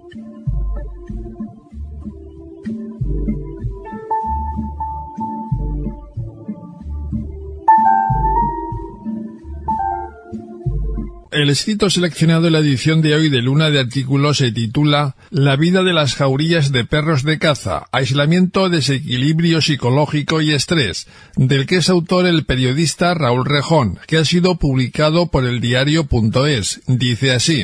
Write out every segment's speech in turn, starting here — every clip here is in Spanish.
El escrito seleccionado en la edición de hoy de Luna de Artículos se titula La vida de las jaurías de perros de caza, aislamiento, desequilibrio psicológico y estrés, del que es autor el periodista Raúl Rejón, que ha sido publicado por el diario.es. Dice así: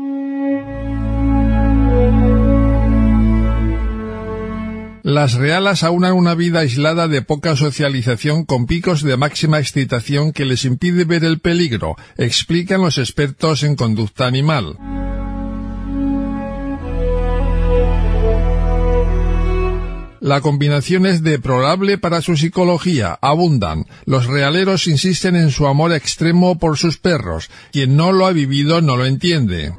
Las realas aunan una vida aislada de poca socialización con picos de máxima excitación que les impide ver el peligro, explican los expertos en conducta animal. La combinación es deplorable para su psicología, abundan. Los realeros insisten en su amor extremo por sus perros. Quien no lo ha vivido no lo entiende.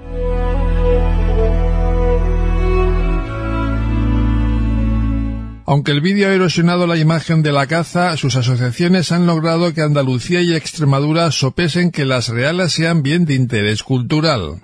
Aunque el vídeo ha erosionado la imagen de la caza, sus asociaciones han logrado que Andalucía y Extremadura sopesen que las realas sean bien de interés cultural.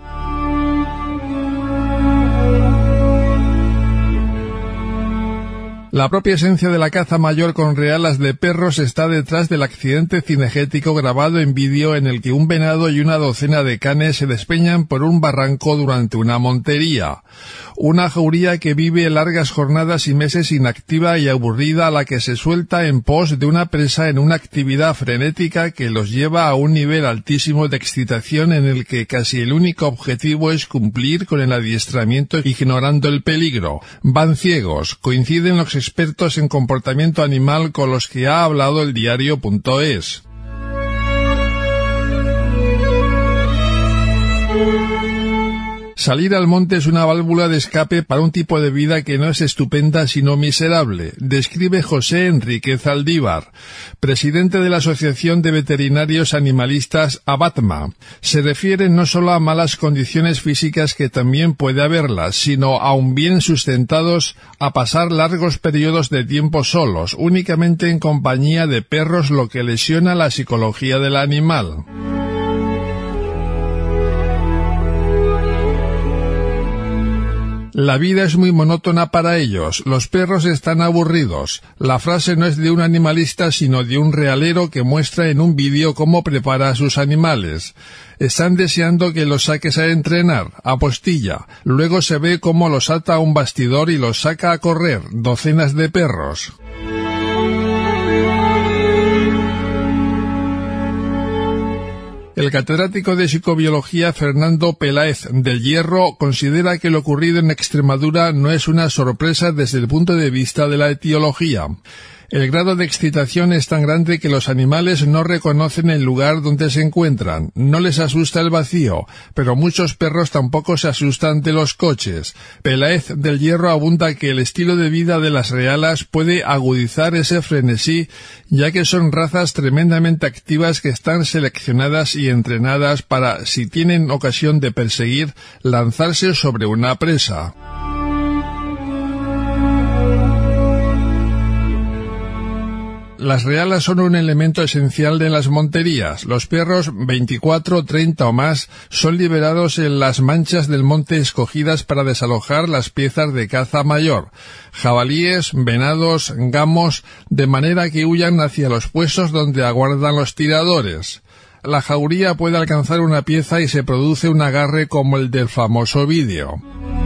La propia esencia de la caza mayor con realas de perros está detrás del accidente cinegético grabado en vídeo en el que un venado y una docena de canes se despeñan por un barranco durante una montería. Una jauría que vive largas jornadas y meses inactiva y aburrida, a la que se suelta en pos de una presa en una actividad frenética que los lleva a un nivel altísimo de excitación en el que casi el único objetivo es cumplir con el adiestramiento ignorando el peligro. Van ciegos, coinciden los expertos en comportamiento animal con los que ha hablado el diario.es. Salir al monte es una válvula de escape para un tipo de vida que no es estupenda sino miserable, describe José Enríquez Aldívar, presidente de la Asociación de Veterinarios Animalistas ABATMA. Se refiere no solo a malas condiciones físicas, que también puede haberlas, sino, aun bien sustentados, a pasar largos periodos de tiempo solos, únicamente en compañía de perros, lo que lesiona la psicología del animal. La vida es muy monótona para ellos, los perros están aburridos. La frase no es de un animalista sino de un realero que muestra en un vídeo cómo prepara a sus animales. Están deseando que los saques a entrenar, a postilla. Luego se ve cómo los ata a un bastidor y los saca a correr, docenas de perros. El catedrático de psicobiología Fernando Peláez del Hierro considera que lo ocurrido en Extremadura no es una sorpresa desde el punto de vista de la etiología. El grado de excitación es tan grande que los animales no reconocen el lugar donde se encuentran. No les asusta el vacío, pero muchos perros tampoco se asustan de los coches. Peláez del Hierro abunda que el estilo de vida de las realas puede agudizar ese frenesí, ya que son razas tremendamente activas que están seleccionadas y entrenadas para, si tienen ocasión de perseguir, lanzarse sobre una presa. Las realas son un elemento esencial de las monterías. Los perros, 24, 30 o más, son liberados en las manchas del monte escogidas para desalojar las piezas de caza mayor, jabalíes, venados, gamos, de manera que huyan hacia los puestos donde aguardan los tiradores. La jauría puede alcanzar una pieza y se produce un agarre como el del famoso vídeo.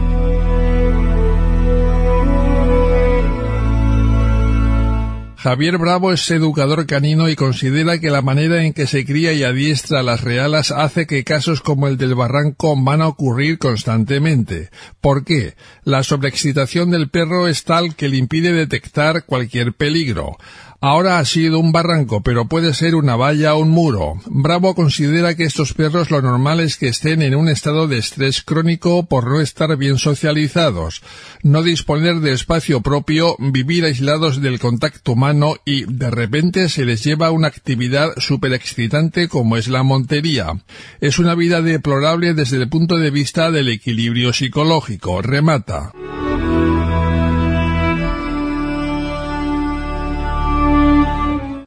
Javier Bravo es educador canino y considera que la manera en que se cría y adiestra a las realas hace que casos como el del barranco van a ocurrir constantemente. ¿Por qué? La sobreexcitación del perro es tal que le impide detectar cualquier peligro. Ahora ha sido un barranco, pero puede ser una valla o un muro. Bravo considera que estos perros lo normal es que estén en un estado de estrés crónico por no estar bien socializados, no disponer de espacio propio, vivir aislados del contacto humano y, de repente, se les lleva a una actividad superexcitante como es la montería. Es una vida deplorable desde el punto de vista del equilibrio psicológico, remata.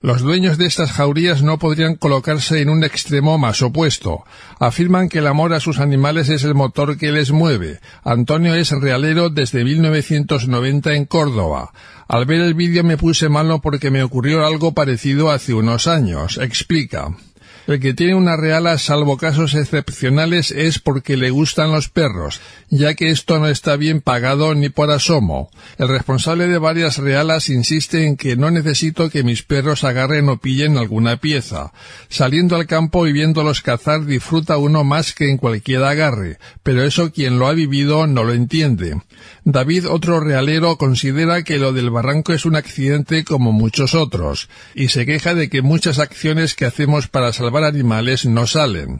Los dueños de estas jaurías no podrían colocarse en un extremo más opuesto. Afirman que el amor a sus animales es el motor que les mueve. Antonio es realero desde 1990 en Córdoba. Al ver el vídeo me puse malo porque me ocurrió algo parecido hace unos años. Explica. El que tiene una reala, salvo casos excepcionales, es porque le gustan los perros, ya que esto no está bien pagado ni por asomo. El responsable de varias realas insiste en que no necesito que mis perros agarren o pillen alguna pieza. Saliendo al campo y viéndolos cazar disfruta uno más que en cualquier agarre, pero eso quien lo ha vivido no lo entiende. David, otro realero, considera que lo del barranco es un accidente como muchos otros, y se queja de que muchas acciones que hacemos para salvar animales no salen.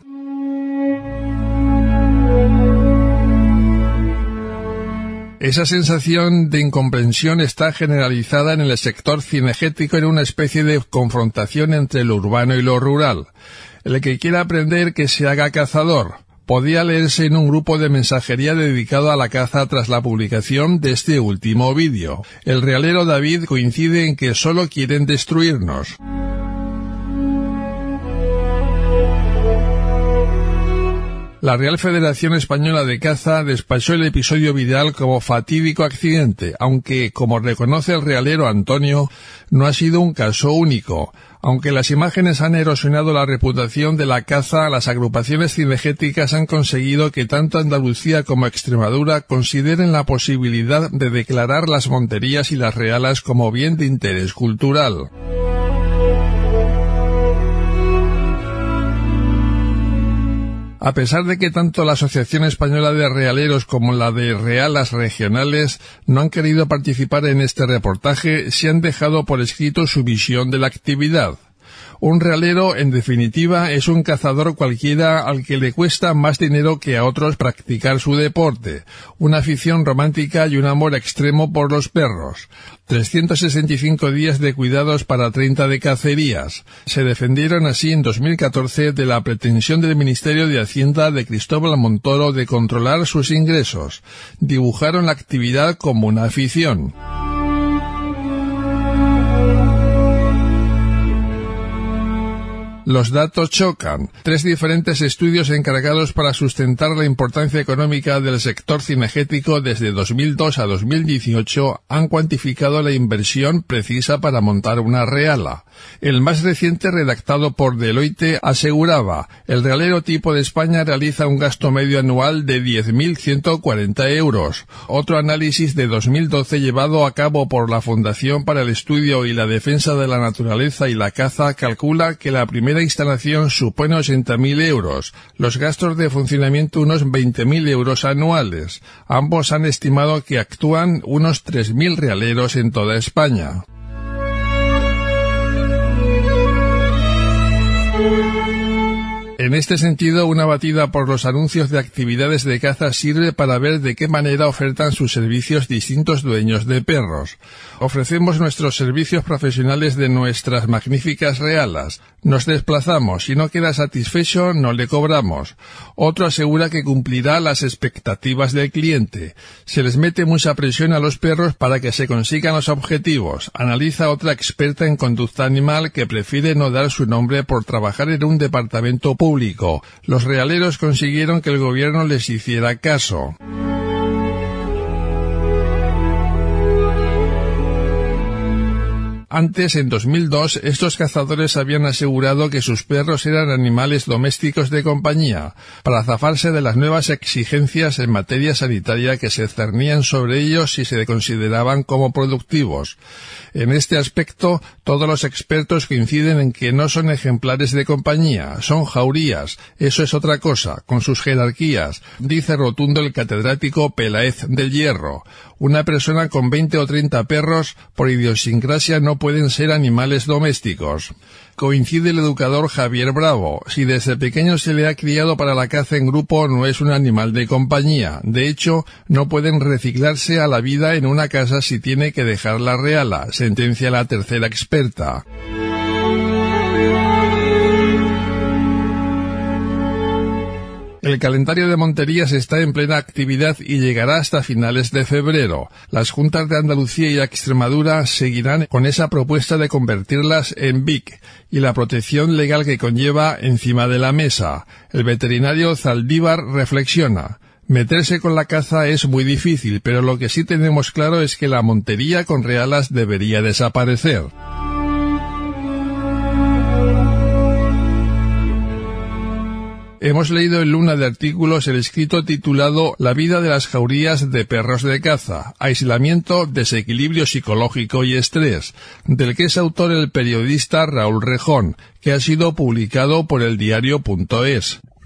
Esa sensación de incomprensión está generalizada en el sector cinegético en una especie de confrontación entre lo urbano y lo rural. El que quiera aprender que se haga cazador. Podía leerse en un grupo de mensajería dedicado a la caza tras la publicación de este último vídeo. El realero David coincide en que solo quieren destruirnos. La Real Federación Española de Caza despachó el episodio viral como fatídico accidente, aunque, como reconoce el realero Antonio, no ha sido un caso único. Aunque las imágenes han erosionado la reputación de la caza, las agrupaciones cinegéticas han conseguido que tanto Andalucía como Extremadura consideren la posibilidad de declarar las monterías y las realas como bien de interés cultural. A pesar de que tanto la Asociación Española de Realeros como la de Realas Regionales no han querido participar en este reportaje, se han dejado por escrito su visión de la actividad. Un realero, en definitiva, es un cazador cualquiera al que le cuesta más dinero que a otros practicar su deporte, una afición romántica y un amor extremo por los perros. 365 días de cuidados para 30 de cacerías. Se defendieron así en 2014 de la pretensión del Ministerio de Hacienda de Cristóbal Montoro de controlar sus ingresos. Dibujaron la actividad como una afición. Los datos chocan. 3 diferentes estudios encargados para sustentar la importancia económica del sector cinegético desde 2002 a 2018 han cuantificado la inversión precisa para montar una reala. El más reciente, redactado por Deloitte, aseguraba: el realero tipo de España realiza un gasto medio anual de 10.140 euros. Otro análisis de 2012 llevado a cabo por la Fundación para el Estudio y la Defensa de la Naturaleza y la Caza calcula que la primera instalación supone 80.000 euros, los gastos de funcionamiento unos 20.000 euros anuales. Ambos han estimado que actúan unos 3.000 realeros en toda España. En este sentido, una batida por los anuncios de actividades de caza sirve para ver de qué manera ofertan sus servicios distintos dueños de perros. Ofrecemos nuestros servicios profesionales de nuestras magníficas realas. Nos desplazamos. Si no queda satisfecho, no le cobramos. Otro asegura que cumplirá las expectativas del cliente. Se les mete mucha presión a los perros para que se consigan los objetivos. Analiza otra experta en conducta animal que prefiere no dar su nombre por trabajar en un departamento público. Los realeros consiguieron que el gobierno les hiciera caso. Antes, en 2002, estos cazadores habían asegurado que sus perros eran animales domésticos de compañía, para zafarse de las nuevas exigencias en materia sanitaria que se cernían sobre ellos si se consideraban como productivos. En este aspecto, todos los expertos coinciden en que no son ejemplares de compañía, son jaurías. Eso es otra cosa, con sus jerarquías, dice rotundo el catedrático Peláez del Hierro. Una persona con 20 o 30 perros, por idiosincrasia, no pueden ser animales domésticos. Coincide el educador Javier Bravo. Si desde pequeño se le ha criado para la caza en grupo, no es un animal de compañía. De hecho, no pueden reciclarse a la vida en una casa si tiene que dejar la reala, sentencia la tercera experta. El calendario de monterías está en plena actividad y llegará hasta finales de febrero. Las juntas de Andalucía y Extremadura seguirán con esa propuesta de convertirlas en BIC y la protección legal que conlleva encima de la mesa. El veterinario Zaldívar reflexiona: meterse con la caza es muy difícil, pero lo que sí tenemos claro es que la montería con realas debería desaparecer. Hemos leído en Luna de Artículos el escrito titulado La vida de las jaurías de perros de caza, aislamiento, desequilibrio psicológico y estrés, del que es autor el periodista Raúl Rejón, que ha sido publicado por eldiario.es.